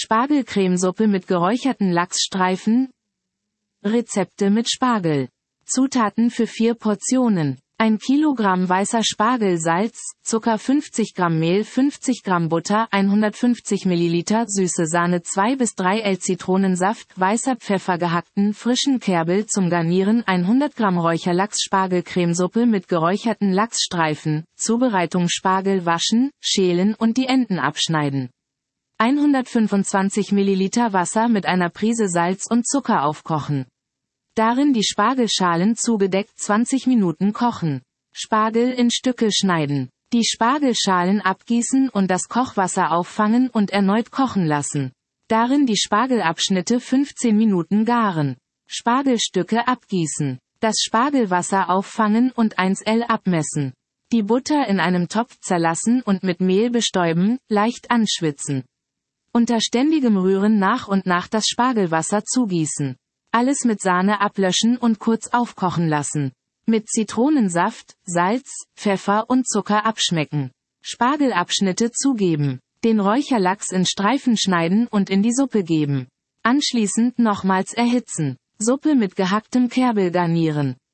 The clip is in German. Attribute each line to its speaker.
Speaker 1: Spargelcremesuppe mit geräucherten Lachsstreifen. Rezepte mit Spargel. Zutaten für 4 Portionen. 1 Kilogramm weißer Spargel, Salz, Zucker, 50 Gramm Mehl, 50 Gramm Butter, 150 Milliliter süße Sahne, 2 bis 3 L Zitronensaft, weißer Pfeffer, gehackten frischen Kerbel zum Garnieren, 100 Gramm Räucherlachs, Spargelcremesuppe mit geräucherten Lachsstreifen. Zubereitung: Spargel waschen, schälen und die Enden abschneiden. 125 Milliliter Wasser mit einer Prise Salz und Zucker aufkochen. Darin die Spargelschalen zugedeckt 20 Minuten kochen. Spargel in Stücke schneiden. Die Spargelschalen abgießen und das Kochwasser auffangen und erneut kochen lassen. Darin die Spargelabschnitte 15 Minuten garen. Spargelstücke abgießen. Das Spargelwasser auffangen und 1 L abmessen. Die Butter in einem Topf zerlassen und mit Mehl bestäuben, leicht anschwitzen. Unter ständigem Rühren nach und nach das Spargelwasser zugießen. Alles mit Sahne ablöschen und kurz aufkochen lassen. Mit Zitronensaft, Salz, Pfeffer und Zucker abschmecken. Spargelabschnitte zugeben. Den Räucherlachs in Streifen schneiden und in die Suppe geben. Anschließend nochmals erhitzen. Suppe mit gehacktem Kerbel garnieren.